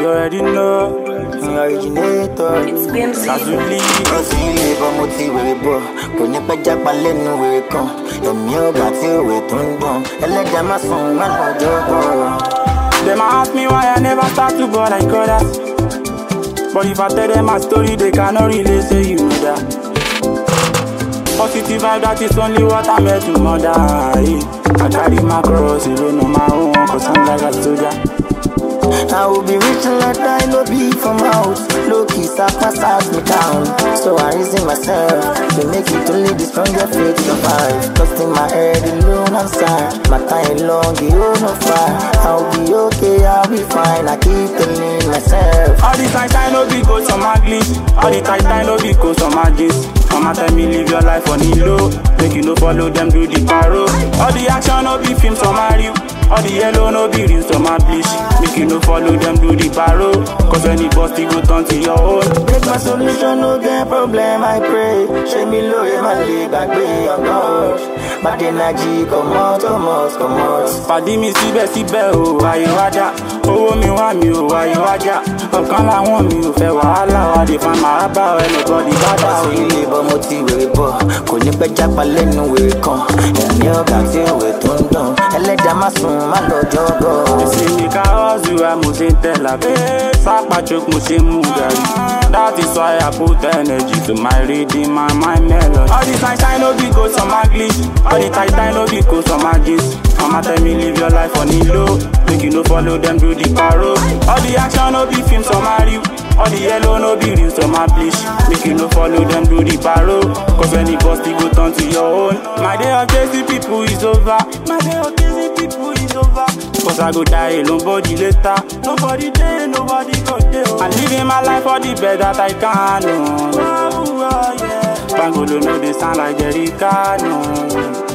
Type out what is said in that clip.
already know. Originator. Azuli. Ilé bọ́ mo ti wèrè bọ̀, kò ní pẹ́ jápa lẹ́nu wèrè kan. Ẹ̀mí ọgbà tí òwe tó ń dùn, ẹlẹ́jà má sùn má lọ́jọ́ bọ̀. Them ask me why I never start to ball like others. But if I tell them my story, they cannot really say you know that. Positive vibe, that is only what I'm here to mother. I carry my cross, alone on my own, cause I'm like a soldier. I will be rich like I no be from house. Low key sacrifice me down. So I reason myself to make it only the stronger faith survive. Trust in my head alone and side. My time long, you no fire. I'll be okay, I'll be fine. I keep telling myself. All the time no be go some English. All the time no be go some magis. Mama tell me live your life on the low. Make you no follow them do the paro. All the action no be film some Mario. All the yellow no be rinse some bleach. Make you no follow them do the paro. Cause when the bust go turn to your own. Make my solution no get problem, I pray. Show me low in my league, I pray your gosh. But the energy come out. Pàdé mi síbẹ̀ o, ayé wájà. Owó mi wá mi o, ayé wájà. Ọ̀kan láwọn mi ò fẹ́ wàhálà wa. They find my rabba, anybody bada o. Ilé bọ́ mo ti wèrè bọ̀, kò ní pẹ́ jápa lẹ́nu wèrè kan. Ẹ̀mí ọ̀gá tí òwe tó ń dùn, ẹlẹ́jà má sùn má lọ́jọ́ bọ̀. Ìsinmi ká ọ̀zùwà mo ṣe ń tẹ̀lá pé sápá choke mo ṣe ń mú gàrí. That is why I put energy to my reading, my melody. All the time no be go some English. All the time no be go some magis. Mama tell me live your life on the low. Make you no follow them do the paro. All the action no be film some Mario. All the yellow no be rinse some bleach. Make you no follow them do the paro. Cause when the bust go turn to your own. My day of chasing people is over. Cause I go die alone body later. Nobody there, nobody go there. I'm living my life for the best that I can. Bangolo no they sound like Jerry Cano.